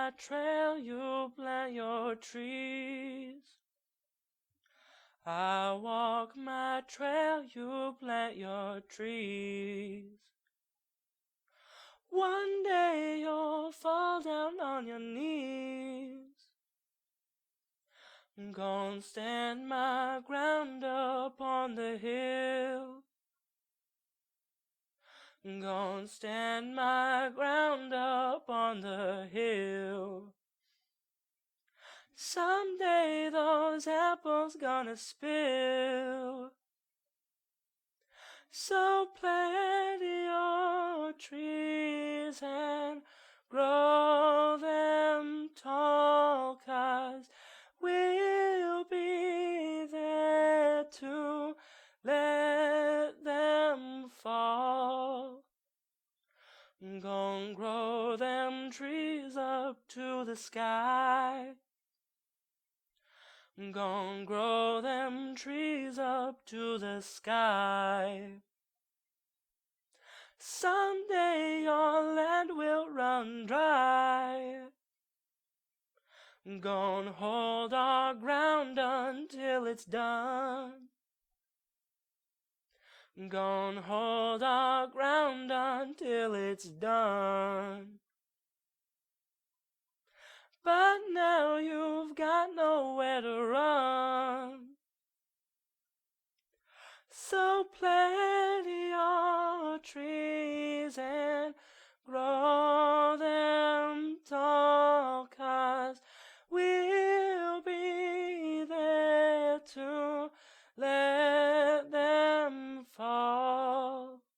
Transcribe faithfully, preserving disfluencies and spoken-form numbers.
my trail, you plant your trees. I walk my trail, you plant your trees. One day you'll fall down on your knees. Gonna stand my ground upon the hill. Gonna stand my ground upon the hill. Someday those apples gonna spill. So plant your trees and grow them tall, 'cause we'll be there to let them fall. Gonna grow them trees up to the sky. Gonna grow them trees up to the sky. Someday your land will run dry. Gonna hold our ground until it's done. Gonna hold our ground until it's done. But now you've got nowhere to run. So plant your trees and